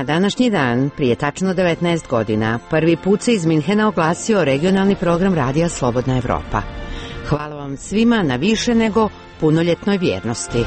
današnji dan, prije tačno 19 godina, prvi put se iz Minhena oglasio regionalni program radija Slobodna Evropa. Hvala vam svima na više nego punoljetnoj vjernosti.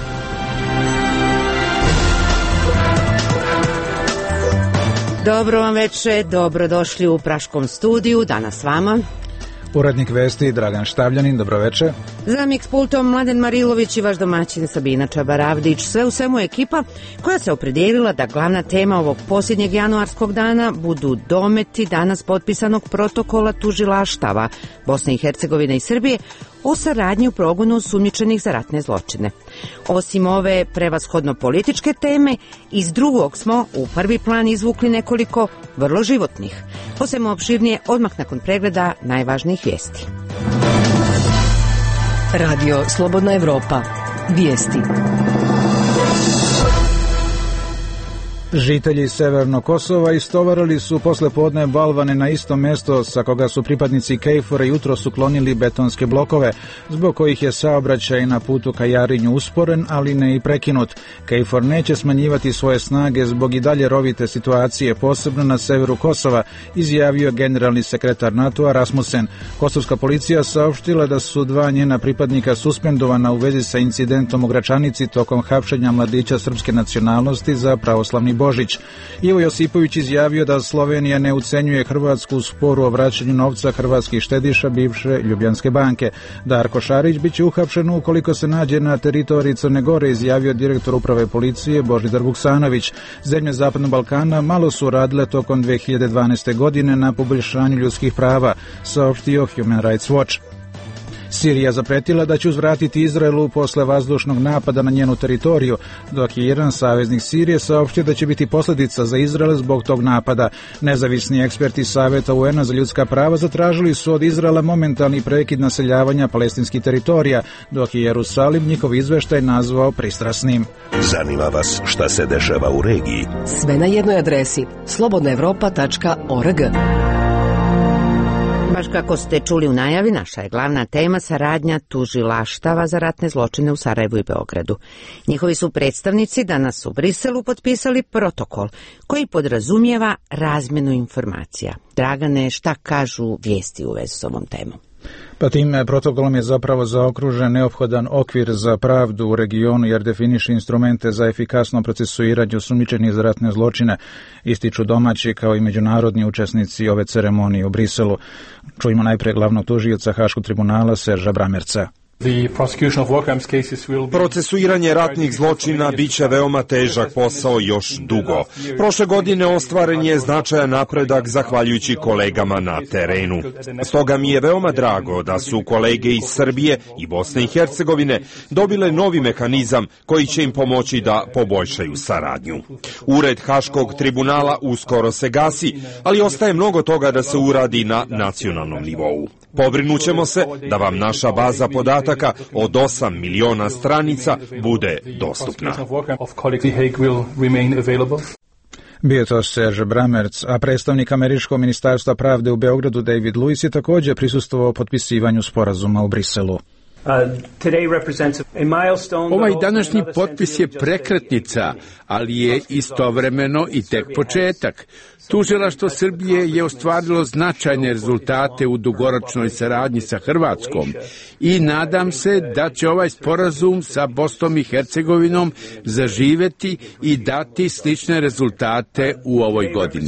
Dobro vam večer, dobrodošli u Praškom studiju, danas s vama urednik vesti Dragan Štavljanin, dobroveče. Za miks pultom Mladen Marilović i vaš domaćin Sabina Čabaravdić. Sve u svemu ekipa koja se opredijelila da glavna tema ovog posljednjeg januarskog dana budu dometi danas potpisanog protokola tužilaštava Bosne i Hercegovine i Srbije o saradnji u progonu osumnjičenih za ratne zločine. Osim ove prevashodno političke teme, iz drugog smo u prvi plan izvukli nekoliko vrlo životnih. O svemu opširnije odmah nakon pregleda najvažnijih vijesti. Radio Slobodna Evropa. Vijesti. Žitelji Severnog Kosova istovarili su posle podne balvane na isto mesto sa koga su pripadnici KFOR-a jutros uklonili betonske blokove, zbog kojih je saobraćaj na putu ka Jarinju usporen, ali ne i prekinut. KFOR neće smanjivati svoje snage zbog i dalje rovite situacije, posebno na severu Kosova, izjavio generalni sekretar NATO-a Rasmussen. Kosovska policija saopštila da su dva njena pripadnika suspendovana u vezi sa incidentom u Gračanici tokom hapšenja mladića srpske nacionalnosti za pravoslavni Božić. Ivo Josipović izjavio da Slovenija ne ucenjuje Hrvatsku u sporu o vraćanju novca hrvatskih štediša bivše Ljubljanske banke. Darko Šarić biće uhapšen ukoliko se nađe na teritoriji Crne Gore, izjavio direktor uprave policije Božidar Vuksanović. Zemlje Zapadnog Balkana malo su radile tokom 2012. godine na poboljšanju ljudskih prava, saopštio Human Rights Watch. Sirija zapretila da će uzvratiti Izraelu posle vazdušnog napada na njenu teritoriju, dok je jedan saveznik Sirije saopštio da će biti posljedica za Izrael zbog tog napada. Nezavisni eksperti Saveta UN-a za ljudska prava zatražili su od Izraela momentalni prekid naseljavanja palestinskih teritorija, dok je Jerusalim njihov izveštaj nazvao pristrasnim. Zanima vas šta se dešava u regiji? Sve na jednoj adresi slobodnaevropa.org. Baš kako ste čuli u najavi, naša je glavna tema saradnja tužilaštava za ratne zločine u Sarajevu i Beogradu. Njihovi su predstavnici danas u Briselu potpisali protokol koji podrazumijeva razmjenu informacija. Dragane, šta kažu vijesti u vezi s ovom temom? Pa tim protokolom je zapravo zaokružen neophodan okvir za pravdu u regionu jer definiše instrumente za efikasno procesuiranje osumnjičenih za ratne zločine, ističu domaći kao i međunarodni učesnici ove ceremonije u Briselu. Čujemo najprije glavnog tužioca Haškog tribunala Serža Bramerca. Procesuiranje ratnih zločina biće veoma težak posao još dugo. Prošle godine ostvaren je značajan napredak zahvaljujući kolegama na terenu. Stoga mi je veoma drago da su kolege iz Srbije i Bosne i Hercegovine dobile novi mehanizam koji će im pomoći da poboljšaju saradnju. Ured Haškog tribunala uskoro se gasi, ali ostaje mnogo toga da se uradi na nacionalnom nivou. Pobrinućemo se da vam naša baza podataka od 8 miliona stranica bude dostupna. Bio to Serge Bramerc, a predstavnik Američkog ministarstva pravde u Beogradu David Lewis je također prisustvovao potpisivanju sporazuma u Briselu. Ovaj današnji potpis je prekretnica, ali je istovremeno i tek početak. Tužilaštvo Srbije je ostvarilo značajne rezultate u dugoročnoj saradnji sa Hrvatskom i nadam se da će ovaj sporazum sa Bosnom i Hercegovinom zaživeti i dati slične rezultate u ovoj godini.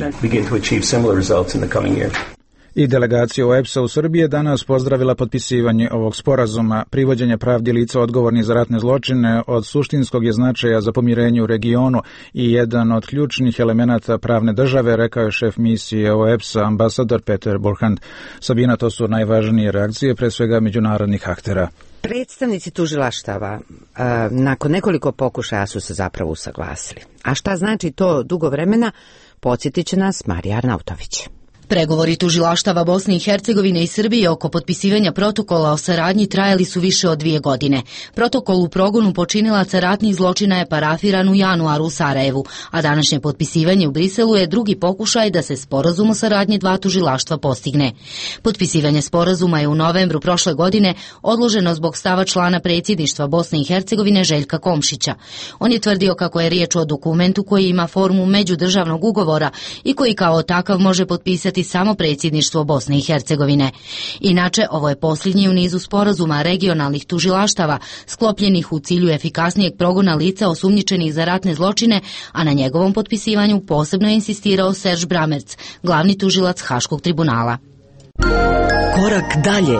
I delegacija OEBS-a u Srbiji je danas pozdravila potpisivanje ovog sporazuma. Privođenje pravdi lica odgovornih za ratne zločine od suštinskog je značaja za pomirenje u regionu i jedan od ključnih elemenata pravne države, rekao je šef misije OEBS-a ambasador Peter Burhan. Sabina, to su najvažnije reakcije, pre svega međunarodnih aktera. Predstavnici tužilaštava nakon nekoliko pokušaja su se zapravo usaglasili. A šta znači to dugo vremena, podsjetit će nas Marija Arnautović. Pregovori tužilaštava Bosne i Hercegovine i Srbije oko potpisivanja protokola o saradnji trajali su više od 2 godine. Protokol u progonu počinilaca ratnih zločina je parafiran u januaru u Sarajevu, a današnje potpisivanje u Briselu je drugi pokušaj da se sporazum o saradnji dva tužilaštva postigne. Potpisivanje sporazuma je u novembru prošle godine odloženo zbog stava člana predsjedništva Bosne i Hercegovine Željka Komšića. On je tvrdio kako je riječ o dokumentu koji ima formu međudržavnog ugovora i koji kao takav može potpisati samo predsjedništvo Bosne i Hercegovine. Inače, ovo je posljednji u nizu sporazuma regionalnih tužilaštava sklopljenih u cilju efikasnijeg progona lica osumnjičenih za ratne zločine, a na njegovom potpisivanju posebno je insistirao Serge Bramerc, glavni tužilac Haškog tribunala. Korak dalje.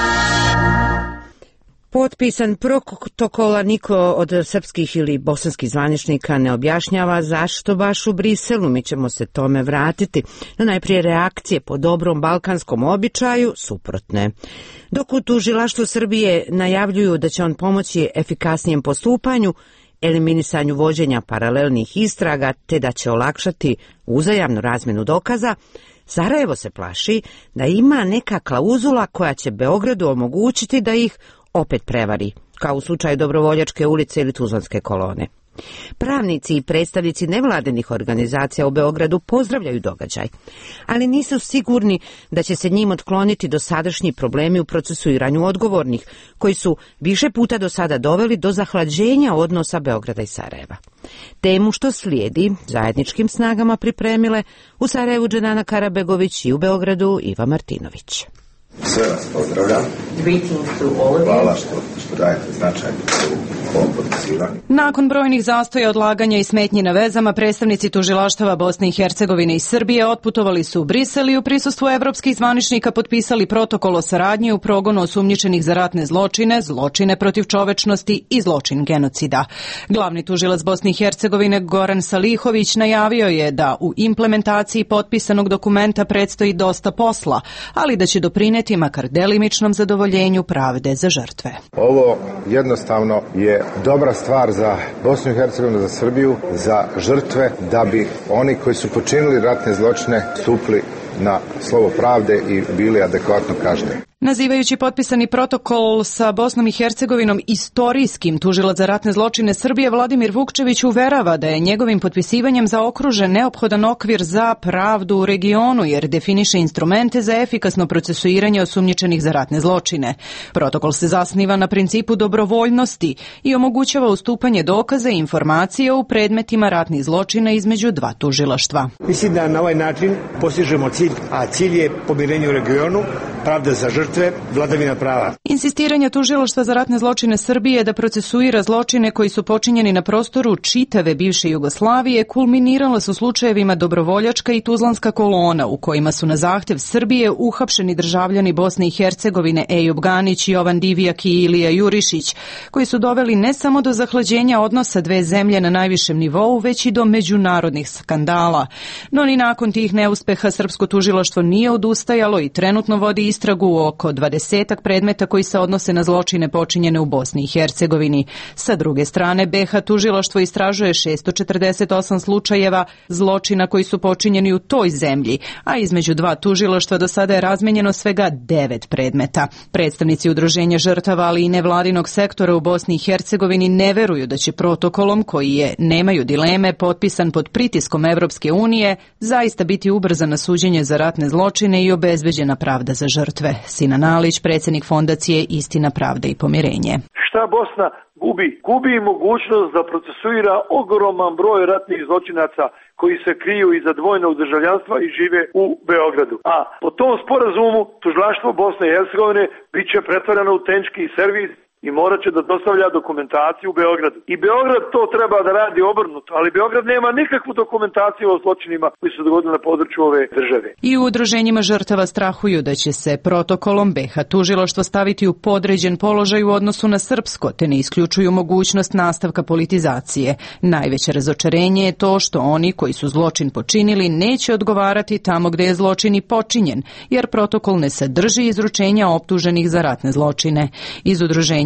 Potpisan protokola niko od srpskih ili bosanskih zvaničnika ne objašnjava zašto baš u Briselu. Mi ćemo se tome vratiti. No najprije reakcije po dobrom balkanskom običaju suprotne. Dok u tužilaštvu Srbije najavljuju da će on pomoći efikasnijem postupanju, eliminisanju vođenja paralelnih istraga te da će olakšati uzajamnu razmjenu dokaza, Sarajevo se plaši da ima neka klauzula koja će Beogradu omogućiti da ih opet prevari, kao u slučaju Dobrovoljačke ulice ili Tuzlanske kolone. Pravnici i predstavnici nevladinih organizacija u Beogradu pozdravljaju događaj, ali nisu sigurni da će se njim otkloniti dosadašnji problemi u procesuiranju odgovornih, koji su više puta do sada doveli do zahlađenja odnosa Beograda i Sarajeva. Temu što slijedi zajedničkim snagama pripremile u Sarajevu Dženana Karabegović i u Beogradu Iva Martinović. Sve vas pozdravljam. Hvala što dajete značaj u ovom potpisivanju. Nakon brojnih zastoja, odlaganja i smetnji na vezama, predstavnici tužilaštava Bosne i Hercegovine i Srbije otputovali su u Brisel i u prisustvu evropskih zvaničnika potpisali protokol o saradnji u progonu osumnjičenih za ratne zločine, zločine protiv čovečnosti i zločin genocida. Glavni tužilac Bosne i Hercegovine Goran Salihović najavio je da u implementaciji potpisanog dokumenta predstoji dosta posla, ali da će doprineti makar delimičnom zadovoljenju pravde za žrtve. Ovo jednostavno je dobra stvar za Bosnu i Hercegovinu, za Srbiju, za žrtve, da bi oni koji su počinili ratne zločine stupili na slovo pravde i bili adekvatno kažnjeni. Nazivajući potpisani protokol sa Bosnom i Hercegovinom istorijskim, tužilac za ratne zločine Srbije Vladimir Vukčević uverava da je njegovim potpisivanjem zaokružen neophodan okvir za pravdu u regionu, jer definiše instrumente za efikasno procesuiranje osumnjičenih za ratne zločine. Protokol se zasniva na principu dobrovoljnosti i omogućava ustupanje dokaza i informacija u predmetima ratnih zločina između dva tužilaštva. Mislim da na ovaj način postižemo cilj, a cilj je pomirenje u regionu, pravda za žrtve, vladavina prava. Insistiranje tužilaštva za ratne zločine Srbije da procesuira zločine koji su počinjeni na prostoru čitave bivše Jugoslavije kulminirala su slučajevima Dobrovoljačka i Tuzlanska kolona, u kojima su na zahtjev Srbije uhapšeni državljani Bosne i Hercegovine Ejub Ganić, Jovan Divjak i Ilija Jurišić, koji su doveli ne samo do zahlađenja odnosa dve zemlje na najvišem nivou, već i do međunarodnih skandala. No ni nakon tih neuspeha srpsko tužilaštvo nije odustajalo i trenutno vodi istragu u oko 20 predmeta koji se odnose na zločine počinjene u Bosni i Hercegovini. Sa druge strane, BiH tužilaštvo istražuje 648 slučajeva zločina koji su počinjeni u toj zemlji, a između dva tužilaštva do sada je razmenjeno svega 9 predmeta. Predstavnici udruženja žrtava, ali i nevladinog sektora u Bosni i Hercegovini ne veruju da će protokolom, koji je, nemaju dileme, potpisan pod pritiskom Evropske unije, zaista biti ubrzano suđenje za ratne zločine i obezbeđena pravda za žrtve. Sinan Alić, predsjednik fondacije Istina, pravda i pomirenje. Šta Bosna gubi? Gubi mogućnost da procesuira ogroman broj ratnih zločinaca koji se kriju iza dvojnog državljanstva i žive u Beogradu. A po tom sporazumu tužilaštvo Bosne i Hercegovine bit će pretvoreno u tehnički servis i morat će da dostavlja dokumentaciju u Beogradu. I Beograd to treba da radi obrnuto, ali Beograd nema nikakvu dokumentaciju o zločinima koji su dogodili na području ove države. I u udruženjima žrtava strahuju da će se protokolom BiH tužilaštvo staviti u podređen položaj u odnosu na srpsko, te ne isključuju mogućnost nastavka politizacije. Najveće razočarenje je to što oni koji su zločin počinili neće odgovarati tamo gde je zločin i počinjen, jer protokol ne sadrži izručenja optuženih za ratne zločine. Iz udruženja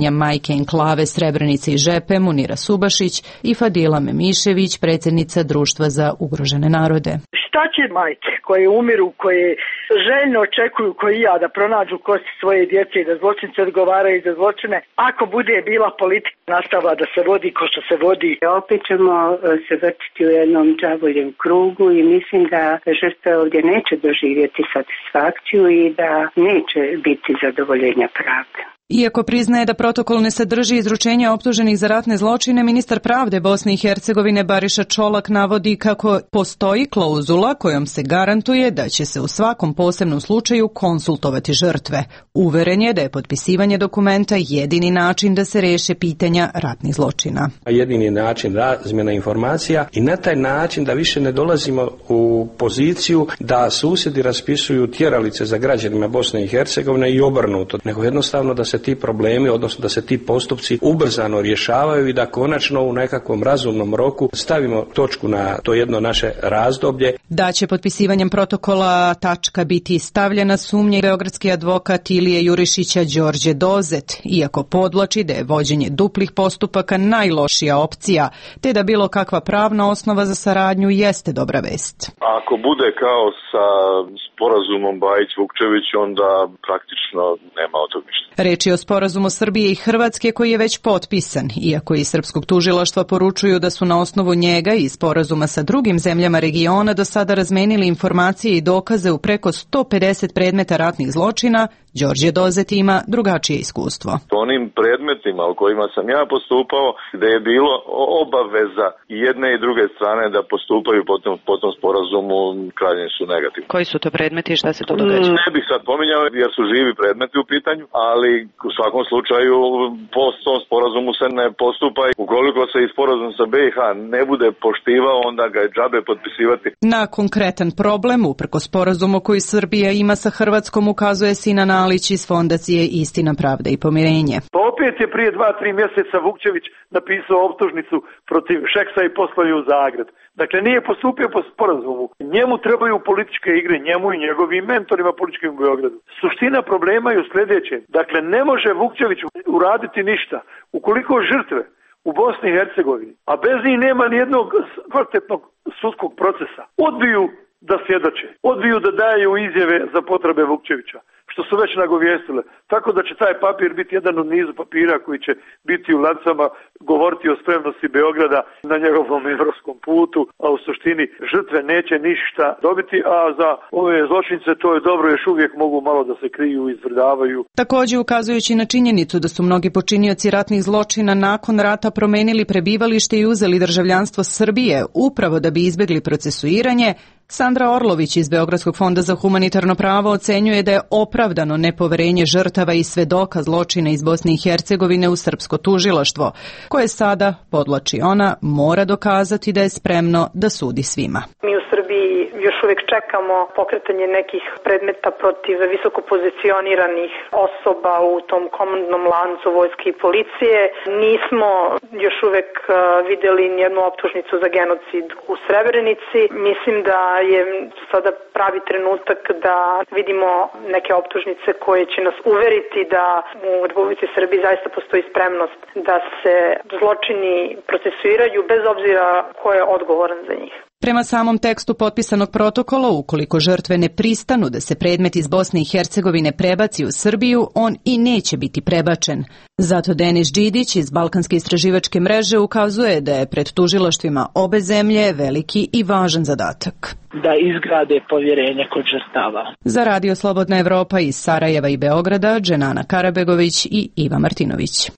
udruženja Majke enklave Srebrenice i Žepe Munira Subašić i Fadila Memišević, predsjednica Društva za ugrožene narode. Šta će majke koje umiru, koje željno očekuju koji ja da pronađu kosti svoje djece i da zločinci odgovaraju za zločine, ako bude bila politika nastavila da se vodi ko što se vodi? Opet ćemo se vrtiti u jednom đavoljem krugu i mislim da žrtve ovdje neće doživjeti satisfakciju i da neće biti zadovoljenja pravde. Iako priznaje da protokol ne sadrži izručenja optuženih za ratne zločine, ministar pravde Bosne i Hercegovine Bariša Čolak navodi kako postoji klauzula kojom se garantuje da će se u svakom posebnom slučaju konsultovati žrtve. Uveren je da je potpisivanje dokumenta jedini način da se reše pitanja ratnih zločina. Jedini način razmjena informacija i na taj način da više ne dolazimo u poziciju da susjedi raspisuju tjeralice za građanima Bosne i Hercegovine i obrnuto, nego jednostavno da se ti problemi, odnosno da se ti postupci ubrzano rješavaju i da konačno u nekakvom razumnom roku stavimo točku na to jedno naše razdoblje. Da će potpisivanjem protokola tačka biti stavljena sumnje beogradski advokat Ilije Jurišića Đorđe Dozet, iako podvlači da je vođenje duplih postupaka najlošija opcija, te da bilo kakva pravna osnova za saradnju jeste dobra vest. Ako bude kao sa sporazumom Bajić-Vukčević, onda praktično nema od toga ništa. Reč je o sporazumu Srbije i Hrvatske koji je već potpisan, iako iz srpskog tužilaštva poručuju da su na osnovu njega i sporazuma sa drugim zemljama regiona do sada razmenili informacije i dokaze u preko 150 predmeta ratnih zločina. Đorđe Dozet ima drugačije iskustvo. Onim predmetima u kojima sam ja postupao, gde je bilo obaveza i jedne i druge strane da postupaju po tom sporazumu, krajnje su negativni. Koji su to predmeti i šta se to događa? Ne bih sad pominjao jer su živi predmeti u pitanju, ali u svakom slučaju po tom sporazumu se ne postupa. Ukoliko se i sporazum sa BiH ne bude poštivao, onda ga je džabe potpisivati. Na konkretan problem, uprko sporazumu koji Srbija ima sa Hrvatskom, ukazuje Sinan Alić iz Fondacije Istina, pravda i pomirenje. Pa opet je prije 2-3 mjeseca Vukčević napisao optužnicu protiv Šeksa i poslao je u Zagreb. Dakle, nije postupio po sporazumu. Njemu trebaju političke igre, njemu i njegovim mentorima političkim u Beogradu. Suština problema je u sljedećem. Dakle, ne može Vukčević uraditi ništa ukoliko žrtve u Bosni i Hercegovini, a bez njih nema nijednog kvalitetnog sudskog procesa, odbiju da svjedoče, odbiju da daju izjave za potrebe Vukčevića, što su već nagovijestile. Tako da će taj papir biti jedan od nizu papira koji će biti u lancama govoriti o spremnosti Beograda na njegovom evropskom putu, a u suštini žrtve neće ništa dobiti, a za ove zločince to je dobro, još uvijek mogu malo da se kriju i izvrdavaju. Također ukazujući na činjenicu da su mnogi počinioci ratnih zločina nakon rata promenili prebivalište i uzeli državljanstvo Srbije upravo da bi izbjegli procesuiranje, Sandra Orlović iz Beogradskog fonda za humanitarno pravo ocenjuje da je opravdano nepoverenje žrtava i svedoka zločina iz Bosne i Hercegovine u srpsko tužilaštvo, koje sada, podvlači ona, mora dokazati da je spremno da sudi svima. Mi u Srbiji još uvijek čekamo pokretanje nekih predmeta protiv visoko pozicioniranih osoba u tom komandnom lancu vojske i policije. Nismo još uvijek vidjeli nijednu optužnicu za genocid u Srebrenici. Mislim da je sada pravi trenutak da vidimo neke optužnice koje će nas uveriti da u Republici Srbiji zaista postoji spremnost da se zločini procesuiraju bez obzira ko je odgovoran za njih. Prema samom tekstu potpisanog protokola, ukoliko žrtve ne pristanu da se predmet iz Bosne i Hercegovine prebaci u Srbiju, on i neće biti prebačen. Zato Denis Đidić iz Balkanske istraživačke mreže ukazuje da je pred tužilaštvima obe zemlje veliki i važan zadatak. Da izgrade povjerenje kod žrtava. Za Radio Slobodna Evropa iz Sarajeva i Beograda, Dženana Karabegović i Iva Martinović.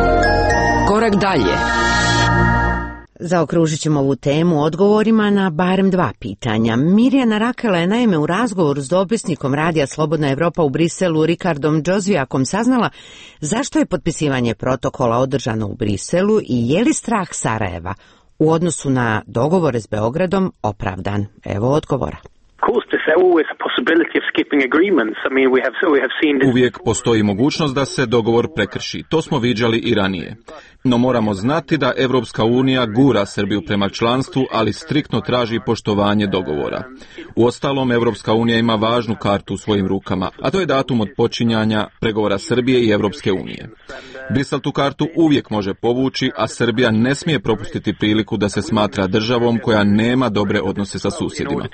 Korak dalje. Zaokružit ćemo ovu temu odgovorima na barem 2 pitanja. Mirjana Rakela je naime u razgovoru s dopisnikom Radija Slobodna Evropa u Briselu Rikardom Džozvijakom saznala zašto je potpisivanje protokola održano u Briselu i je li strah Sarajeva u odnosu na dogovore s Beogradom opravdan. Evo odgovora. Uvijek postoji mogućnost da se dogovor prekrši. To smo viđali i ranije. No moramo znati da Evropska unija gura Srbiju prema članstvu, ali striktno traži poštovanje dogovora. Uostalom, Evropska unija ima važnu kartu u svojim rukama, a to je datum od počinjanja pregovora Srbije i Evropske unije. Brisel tu kartu uvijek može povući, a Srbija ne smije propustiti priliku da se smatra državom koja nema dobre odnose sa susjedima.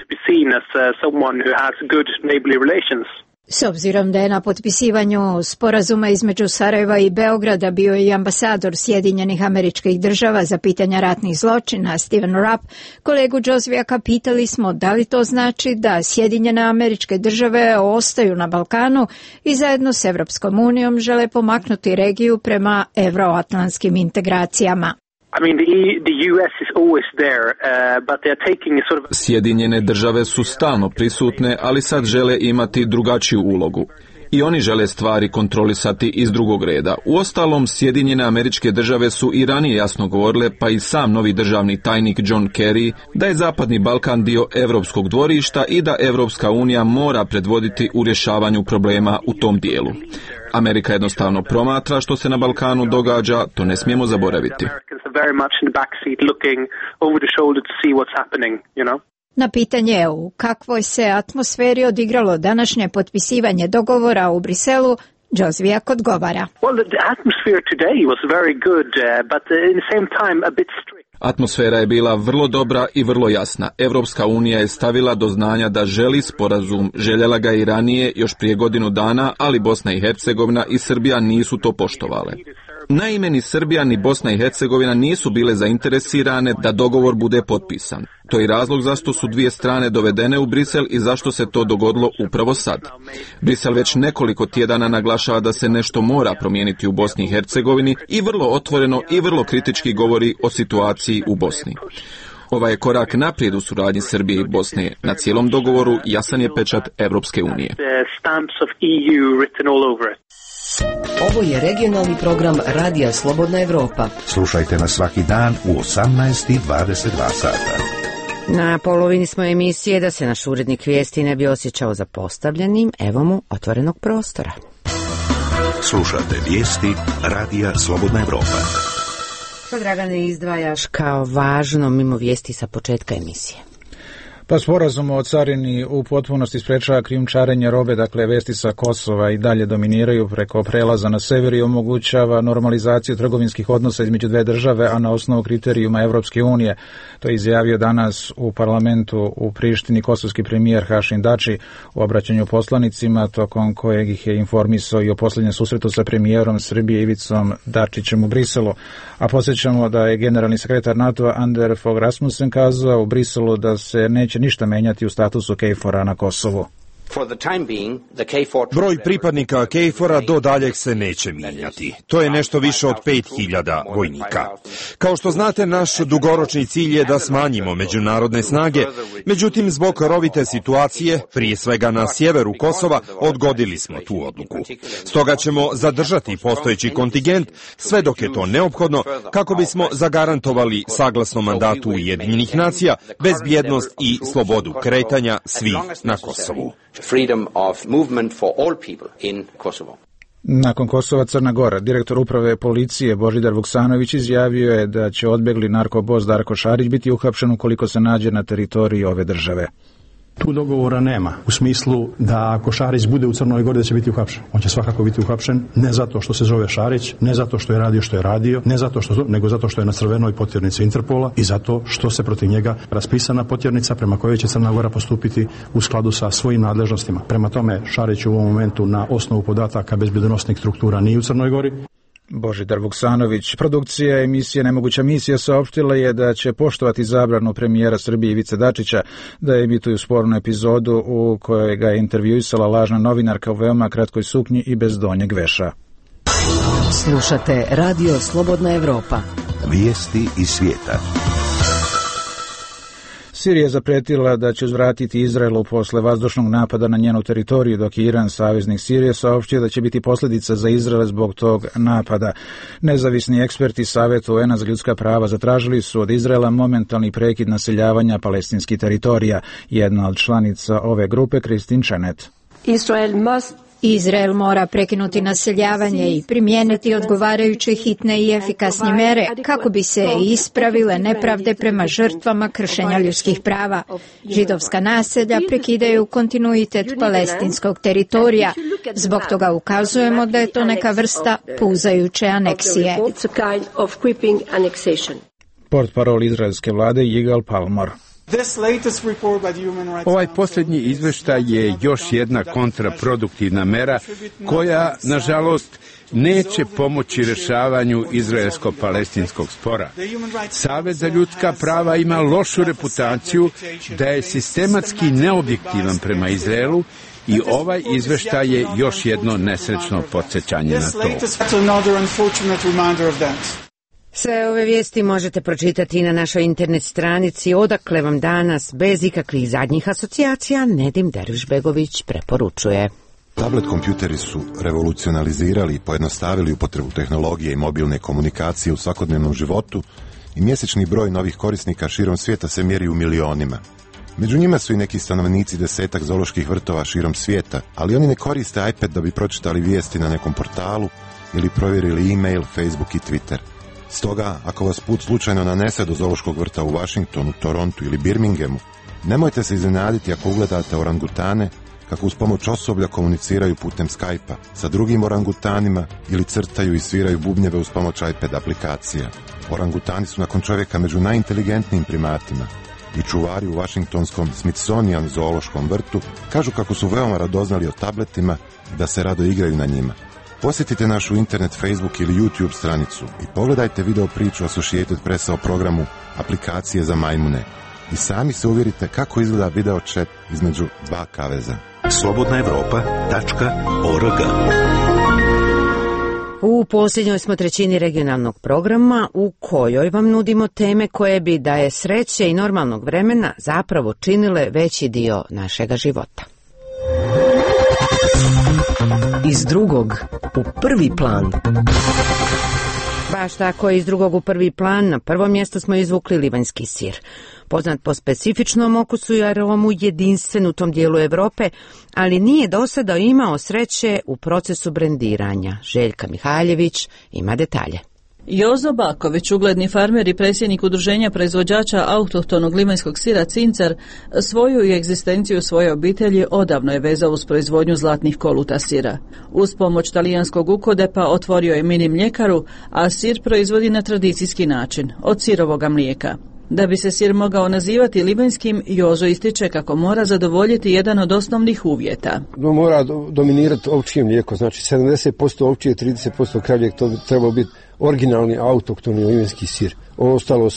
S obzirom da je na potpisivanju sporazuma između Sarajeva i Beograda bio i ambasador Sjedinjenih Američkih Država za pitanja ratnih zločina Stephen Rapp, kolegu Džozvijaka pitali smo da li to znači da Sjedinjene Američke Države ostaju na Balkanu i zajedno s Evropskom unijom žele pomaknuti regiju prema evroatlantskim integracijama. Sjedinjene države su stalno prisutne, ali sad žele imati drugačiju ulogu. I oni žele stvari kontrolisati iz drugog reda. Uostalom, Sjedinjene Američke Države su i ranije jasno govorile, pa i sam novi državni tajnik John Kerry, da je Zapadni Balkan dio evropskog dvorišta i da Evropska unija mora predvoditi u rješavanju problema u tom dijelu. Amerika jednostavno promatra što se na Balkanu događa, to ne smijemo zaboraviti. Na pitanje u kakvoj se atmosferi odigralo današnje potpisivanje dogovora u Briselu, Džozvijak odgovara. Atmosfera je bila vrlo dobra i vrlo jasna. Evropska unija je stavila do znanja da želi sporazum, željela ga i ranije, još prije godinu dana, ali Bosna i Hercegovina i Srbija nisu to poštovale. Naime, ni Srbija ni Bosna i Hercegovina nisu bile zainteresirane da dogovor bude potpisan. To je razlog zašto su dvije strane dovedene u Brisel i zašto se to dogodilo upravo sad. Brisel već nekoliko tjedana naglašava da se nešto mora promijeniti u Bosni i Hercegovini i vrlo otvoreno i vrlo kritički govori o situaciji u Bosni. Ovaj je korak naprijed u suradnji Srbije i Bosne. Na cijelom dogovoru jasan je pečat Evropske unije. Ovo je regionalni program Radija Slobodna Evropa. Slušajte nas svaki dan u 18:22 sata. Na polovini smo emisije da se naš urednik vijesti ne bi osjećao zapostavljenim, evo mu otvorenog prostora. Slušate vijesti Radija Slobodna Evropa. Što, Dragane, izdvajaš kao važno mimo vijesti sa početka emisije? Pa sporazum o carini u potpunosti sprečava krijumčarenje robe, dakle vesti sa Kosova i dalje dominiraju preko prelaza na sever i omogućava normalizaciju trgovinskih odnosa između dve države, a na osnovu kriterijuma Evropske unije. To je izjavio danas u parlamentu u Prištini kosovski premijer Hašim Dači u obraćanju poslanicima, tokom kojeg ih je informisao i o posljednjem susretu sa premijerom Srbije Ivicom Dačićem u Briselu. A podsjećamo da je generalni sekretar NATO Anders Fogh Rasmussen kazao u Briselu da se neće ništa menjati u statusu KFOR-a na Kosovu. Broj pripadnika KFOR-a do daljeg se neće mijenjati. To je nešto više od 5000 vojnika. Kao što znate, naš dugoročni cilj je da smanjimo međunarodne snage, međutim, zbog rovite situacije, prije svega na sjeveru Kosova, odgodili smo tu odluku. Stoga ćemo zadržati postojeći kontingent sve dok je to neophodno, kako bismo zagarantovali saglasno mandatu Ujedinjenih nacija bezbjednost i slobodu kretanja svih na Kosovu. Freedom of movement for all people in Kosovo. Nakon Kosova Crna Gora, direktor uprave policije Božidar Vuksanović izjavio je da će odbegli narkobos Darko Šarić biti uhapšen ukoliko se nađe na teritoriji ove države. Tu dogovora nema, u smislu da ako Šarić bude u Crnoj Gori da će biti uhapšen. On će svakako biti uhapšen, ne zato što se zove Šarić, ne zato što je radio, ne zato što, nego zato što je na crvenoj potjernici Interpola i zato što se protiv njega raspisana potjernica prema kojoj će Crna Gora postupiti u skladu sa svojim nadležnostima. Prema tome, Šarić u ovom momentu na osnovu podataka bezbjednosnih struktura nije u Crnoj Gori. Božidar Vuksanović. Produkcija emisije Nemoguća misija saopštila je da će poštovati zabranu premijera Srbije Ivice Dačića da emituju spornu epizodu u kojoj ga je intervjuisala lažna novinarka u veoma kratkoj suknji i bez donjeg veša. Slušate Radio Slobodna Evropa. Vijesti iz svijeta. Sirija je zapretila da će uzvratiti Izraelu posle vazdušnog napada na njenu teritoriju, dok je Iran, saveznik Sirije, saopštio da će biti posljedica za Izrael zbog tog napada. Nezavisni eksperti Saveta UN-a za ljudska prava zatražili su od Izraela momentalni prekid naseljavanja palestinskih teritorija. Jedna od članica ove grupe, Kristin Čenet. Izrael mora prekinuti naseljavanje i primijeniti odgovarajuće hitne i efikasne mere kako bi se ispravile nepravde prema žrtvama kršenja ljudskih prava. Židovska naselja prekidaju kontinuitet palestinskog teritorija. Zbog toga ukazujemo da je to neka vrsta puzajuće aneksije. Portparol izraelske vlade Yigal Palmor. Ovaj posljednji izvještaj je još jedna kontraproduktivna mera koja, nažalost, neće pomoći rješavanju izraelsko-palestinskog spora. Savez za ljudska prava ima lošu reputaciju da je sistematski neobjektivan prema Izraelu i ovaj izvještaj je još jedno nesrećno podsjećanje na to. Sve ove vijesti možete pročitati na našoj internet stranici, odakle vam danas bez ikakvih zadnjih asocijacija Nedim Dervišbegović preporučuje. Tablet kompjuteri su revolucionalizirali i pojednostavili upotrebu tehnologije i mobilne komunikacije u svakodnevnom životu i mjesečni broj novih korisnika širom svijeta se mjeri u milionima. Među njima su i neki stanovnici 10 zooloških vrtova širom svijeta, ali oni ne koriste iPad da bi pročitali vijesti na nekom portalu ili provjerili e-mail, Facebook i Twitter. Stoga, ako vas put slučajno nanese do zoološkog vrta u Washingtonu, Torontu ili Birminghamu, nemojte se iznenaditi ako ugledate orangutane kako uz pomoć osoblja komuniciraju putem Skype-a sa drugim orangutanima ili crtaju i sviraju bubnjeve uz pomoć iPad aplikacija. Orangutani su nakon čovjeka među najinteligentnijim primatima i čuvari u Washingtonskom Smithsonian zoološkom vrtu kažu kako su veoma radoznali o tabletima i da se rado igraju na njima. Posjetite našu internet, Facebook ili YouTube stranicu i pogledajte video priču Associated Pressa o programu Aplikacije za majmune i sami se uvjerite kako izgleda video chat između dva kaveza. slobodnaevropa.org. U posljednjoj smo trećini regionalnog programa u kojoj vam nudimo teme koje bi, da je sreće i normalnog vremena, zapravo činile veći dio našega života. Iz drugog u prvi plan. Baš tako, iz drugog u prvi plan na prvo mjesto smo izvukli livanjski sir. Poznat po specifičnom okusu i aromu, jedinstven u tom dijelu Europe, ali nije do sada imao sreće u procesu brendiranja. Željka Mihaljević ima detalje. Jozo Baković, ugledni farmer i predsjednik udruženja proizvođača autohtonog livanjskog sira Cincar, svoju i egzistenciju svoje obitelji odavno je vezao uz proizvodnju zlatnih koluta sira. Uz pomoć talijanskog ukodepa otvorio je mini mljekaru, a sir proizvodi na tradicijski način, od sirovoga mlijeka. Da bi se sir mogao nazivati livanjskim, Jozo ističe kako mora zadovoljiti jedan od osnovnih uvjeta. Mora dominirati ovčje mlijeko, znači 70% ovčije, 30% kravljeg, to treba biti originalni autohtoni livanjski sir. Ostalo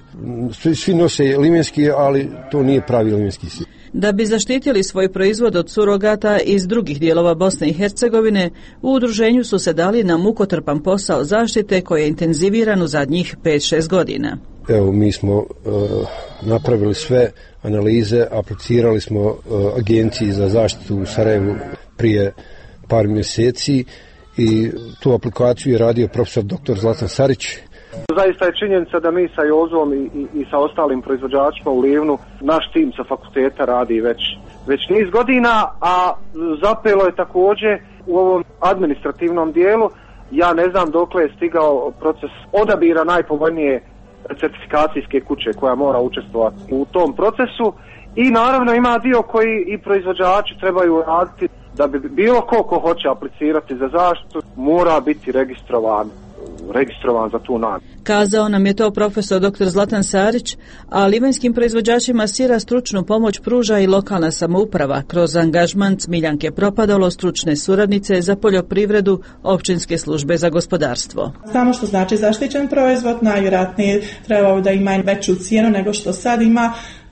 svi nose livanjski, ali to nije pravi livanjski sir. Da bi zaštitili svoj proizvod od surogata iz drugih dijelova Bosne i Hercegovine, u udruženju su se dali na mukotrpan posao zaštite koji je intenziviran u zadnjih 5-6 godina. Evo, mi smo napravili sve analize, aplicirali smo agenciji za zaštitu u Sarajevu prije par mjeseci i tu aplikaciju je radio profesor dr. Zlatan Sarić. Zaista je činjenica da mi sa Jozom i sa ostalim proizvođačima u Livnu, naš tim sa fakulteta radi već niz godina, a zapelo je također u ovom administrativnom dijelu. Ja ne znam dokle je stigao proces odabira najpovoljnije certifikacijske kuće koja mora učestvovati u tom procesu i naravno ima dio koji i proizvođači trebaju raditi da bi bilo ko hoće aplicirati za zaštitu mora biti registrovan za tu namjenu. Kazao nam je to profesor dr. Zlatan Sarić, a livanjskim proizvođačima sira stručnu pomoć pruža i lokalna samouprava kroz angažman Smiljanke Propadalo, stručne suradnice za poljoprivredu općinske službe za gospodarstvo. Znamo što znači zaštićen proizvod, najvjerojatnije trebao da ima veću cijenu nego što sad ima.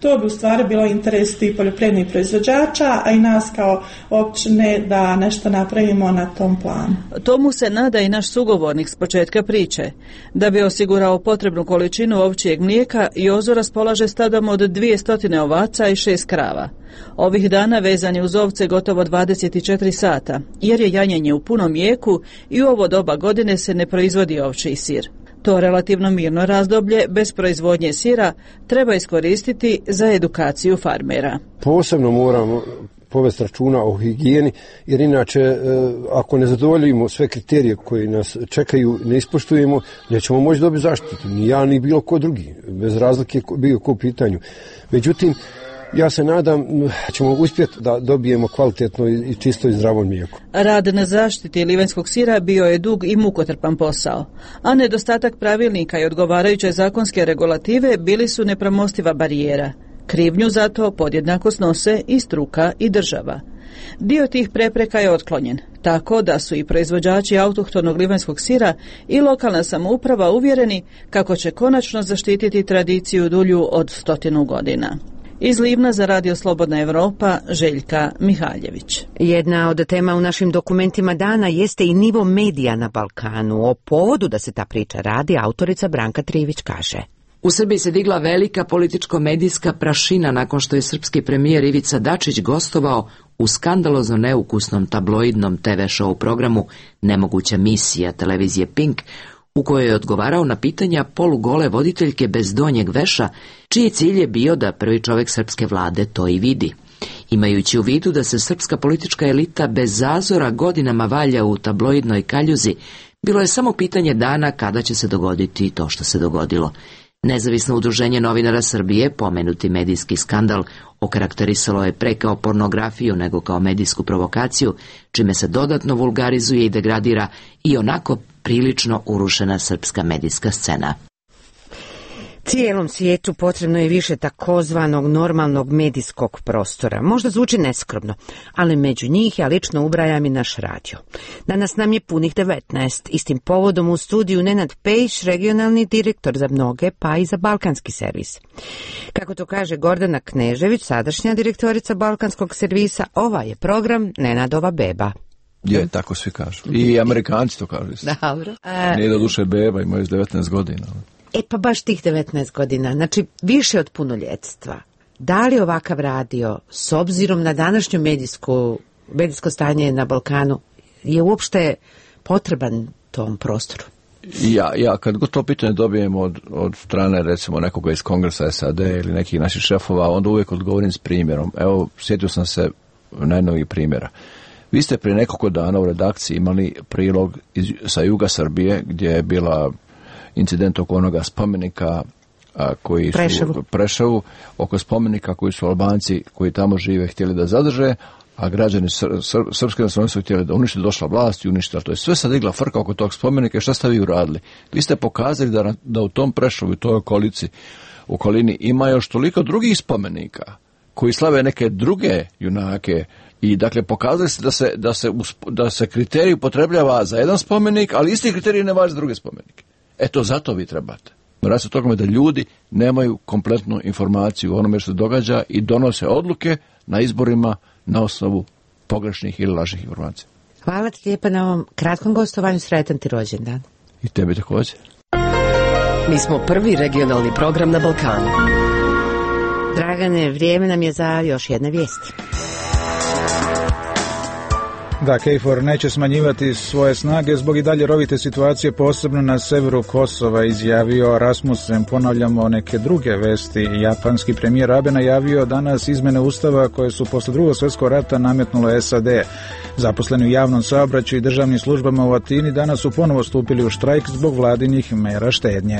To bi u stvari bilo interes tih poljoprivrednih proizvođača, a i nas kao općine da nešto napravimo na tom planu. Tomu se nada i naš sugovornik s početka priče. Da bi osigurao potrebnu količinu ovčjeg mlijeka, Jozo raspolaže stadom od 200 ovaca i 6 krava. Ovih dana vezan je uz ovce gotovo 24 sata, jer je janjenje u punom jeku i u ovo doba godine se ne proizvodi ovčji sir. To relativno mirno razdoblje bez proizvodnje sira treba iskoristiti za edukaciju farmera. Posebno moramo povesti računa o higijeni, jer inače ako ne zadovoljimo sve kriterije koji nas čekaju, ne ispoštujemo, nećemo moći dobiti zaštitu, ni ja ni bilo ko drugi, bez razlike bio ko u pitanju. Međutim, ja se nadam ćemo uspjeti da dobijemo kvalitetno i čisto i zdravo mlijeko. Rad na zaštiti livanjskog sira bio je dug i mukotrpan posao, a nedostatak pravilnika i odgovarajuće zakonske regulative bili su nepremostiva barijera. Krivnju za to podjednako snose i struka i država. Dio tih prepreka je otklonjen, tako da su i proizvođači autohtonog livanjskog sira i lokalna samouprava uvjereni kako će konačno zaštititi tradiciju dulju od 100 godina. Iz Livna za Radio Slobodna Evropa, Željka Mihaljević. Jedna od tema u našim dokumentima dana jeste i nivo medija na Balkanu. O povodu da se ta priča radi, autorica Branka Trivić kaže. U Srbiji se digla velika političko-medijska prašina nakon što je srpski premijer Ivica Dačić gostovao u skandalozno neukusnom tabloidnom TV show programu Nemoguća misija televizije Pink, u kojoj je odgovarao na pitanja polugole voditeljke bez donjeg veša, čiji cilj je bio da prvi čovjek srpske vlade to i vidi. Imajući u vidu da se srpska politička elita bez zazora godinama valja u tabloidnoj kaljuzi, bilo je samo pitanje dana kada će se dogoditi to što se dogodilo. Nezavisno udruženje novinara Srbije, pomenuti medijski skandal, okarakterisalo je pre kao pornografiju nego kao medijsku provokaciju, čime se dodatno vulgarizuje i degradira i onako prilično urušena srpska medijska scena. Cijelom svijetu potrebno je više takozvanog normalnog medijskog prostora. Možda zvuči neskromno, ali među njih ja lično ubrajam i naš radio. Danas nam je punih 19. Istim povodom u studiju Nenad Pejić, regionalni direktor za mnoge, pa i za balkanski servis. Kako to kaže Gordana Knežević, sadašnja direktorica balkanskog servisa, ovaj je program Nenadova beba. Je, tako svi kažu. I Amerikanci to kažu. Dobro. Nije do duše beba, imaju 19 godina. Pa baš tih 19 godina, znači više od punoljetstva. Da li ovakav radio, s obzirom na današnju medijsko stanje na Balkanu, je uopšte potreban tom prostoru? Ja kad god to pitanje dobijem od strane recimo nekoga iz Kongresa SAD ili nekih naših šefova, onda uvijek odgovorim s primjerom. Evo, sjetio sam se najnovijih primjera. Vi ste prije nekoliko dana u redakciji imali prilog sa juga Srbije gdje je bila incident oko onoga spomenika koji su Preševu, oko spomenika koji su Albanci koji tamo žive htjeli da zadrže, a građani srpske nacionalnosti su htjeli da unište, došla vlast i uništila. To je sve sad digla frka oko tog spomenika i šta ste vi uradili? Vi ste pokazali da u tom Preševu i toj okolini ima još toliko drugih spomenika koji slave neke druge junake. I dakle pokazali ste da se kriterij upotrebljava za jedan spomenik, ali isti kriterij ne važi za druge spomenike. Eto, zato vi trebate. Radi se o tome da ljudi nemaju kompletnu informaciju o onome što se događa i donose odluke na izborima na osnovu pogrešnih ili lažnih informacija. Hvala ti lijepa na ovom kratkom gostovanju, sretan ti rođendan. I tebi također. Mi smo prvi regionalni program na Balkanu. Dragane, vrijeme nam je za još jedne vijesti. Da, KFOR neće smanjivati svoje snage zbog i dalje rovite situacije, posebno na severu Kosova, izjavio Rasmussen. Ponavljamo neke druge vesti. Japanski premijer Abe najavio danas izmjene ustava koje su posle Drugog svjetskog rata nametnulo SAD. Zaposleni u javnom saobraćaju i državnim službama u Atini danas su ponovo stupili u štrajk zbog vladinih mera štednje.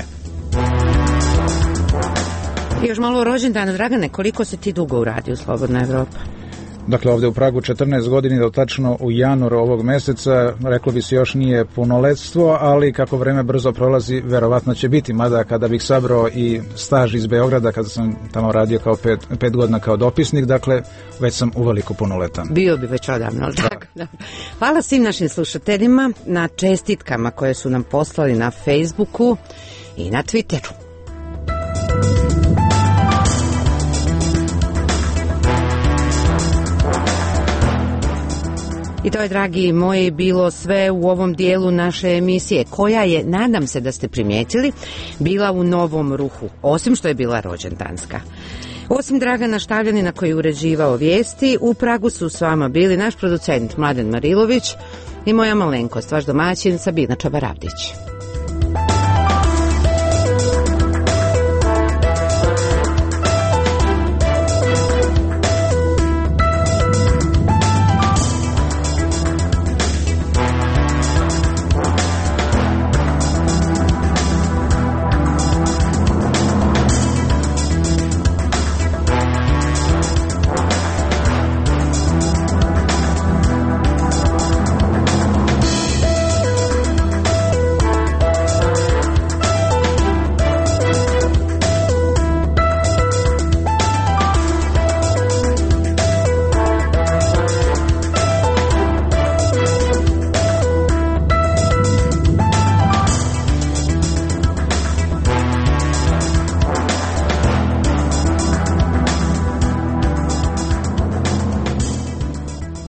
I još malo o rođendanu, Dragane, koliko se ti dugo uradio u Slobodna Evropa? Dakle, ovdje u Pragu 14 godina, do tačno u januaru ovog mjeseca, reklo bi se još nije punoletstvo, ali kako vreme brzo prolazi, verovatno će biti, mada kada bih sabrao i staž iz Beograda, kada sam tamo radio kao 5 godina kao dopisnik, dakle, već sam uveliko punoletan. Bio bi već odavno, ali tako. Hvala svim našim slušateljima na čestitkama koje su nam poslali na Facebooku i na Twitteru. I to je, dragi moji, bilo sve u ovom dijelu naše emisije, koja je, nadam se da ste primijetili, bila u novom ruhu, osim što je bila rođendanska. Osim Dragana Štavljanina koji je uređivao vijesti, u Pragu su s vama bili naš producent Mladen Marilović i moja malenkost, vaš domaćin Sabina Čabaravdić.